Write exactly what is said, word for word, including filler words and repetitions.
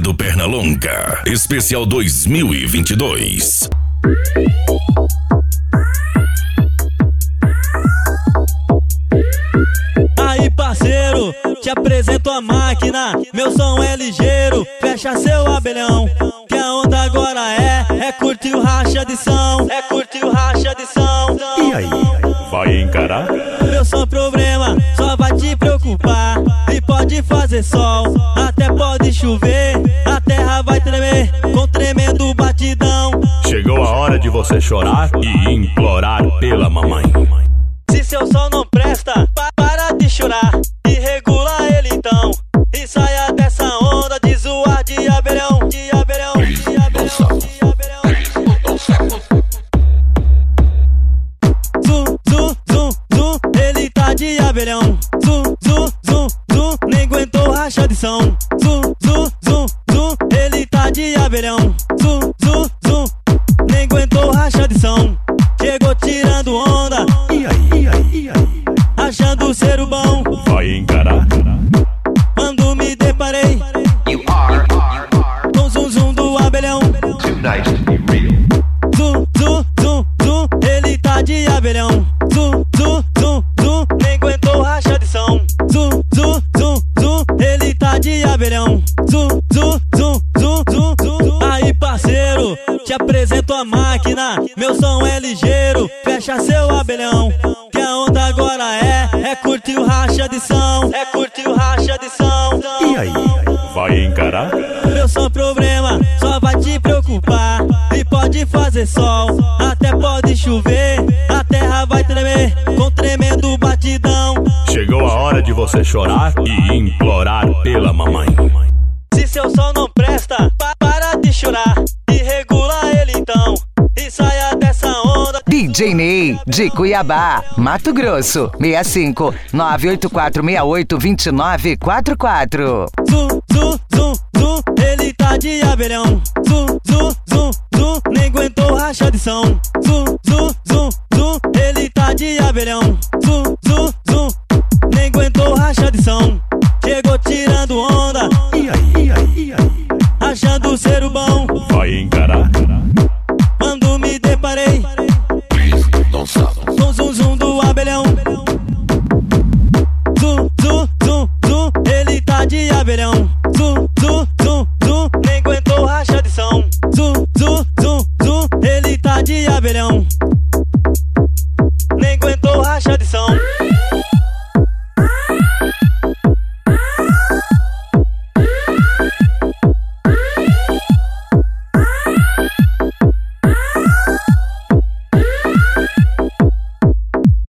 do Pernalonga, especial dois mil e vinte e dois. Aí parceiro, te apresento a máquina, meu som é ligeiro, fecha seu abelhão. Que a onda agora é, é curtir o racha de som, é curtir o racha de som. E aí, vai encarar? Meu som problema, só vai te preocupar. E pode fazer sol, até pode chover, a terra vai tremer com tremendo batidão. Chegou a hora de você chorar e implorar pela mamãe. Se seu som não presta, pa para de chorar e regula ele então. E saia dessa onda de zoar de abelhão, de abelhão, de abelhão, de abelhão. Zum, zum, zum, zum, ele tá de abelhão. Zum, zum, zum, zum, nem aguentou racha de som. Zum, zum, zum, zum, ele tá de abelhão. Zum, zum, zum, nem aguentou racha de som. Chegou tirando onda, E aí, e aí, e aí, achando ser o bom. vai encarar? Quando me deparei You are, are, are com o zum zum do abelhão. too nice to be real. Zum, zum, zum, zum, ele tá de abelhão. Zum, zum, zum, zum, nem aguentou racha de som. Zum, zum, zum, zum, ele tá de abelhão. Zum, zum, zum, zum, zum, zum, zum. Aí parceiro, te apresento a máquina, meu som é ligeiro, fecha seu abelhão. Que a onda agora é, é curtir o racha de som, é curtir o racha de som. E aí, vai encarar? Meu som problema, só vai te preocupar. E pode fazer sol, até pode chover, a terra vai tremer com tremendo batidão. Chegou a hora de você chorar e implorar pela mamãe. Se seu som não presta, pa para de chorar e regula ele então. E saia dessa onda. D J Ney, de Cuiabá, Mato Grosso, seis cinco nove oito quatro seis oito dois nove quatro quatro. Zum, zum, zum, zum, ele tá de abelhão. Zum, zum, zum, zum, nem aguentou racha de som. Zum, zum, zum, zum, ele tá de abelhão. Zum, zum, zum, nem aguentou racha de som. Chegou tirando onda, E aí, e aí, e aí, achando ser o bom. vai encarar?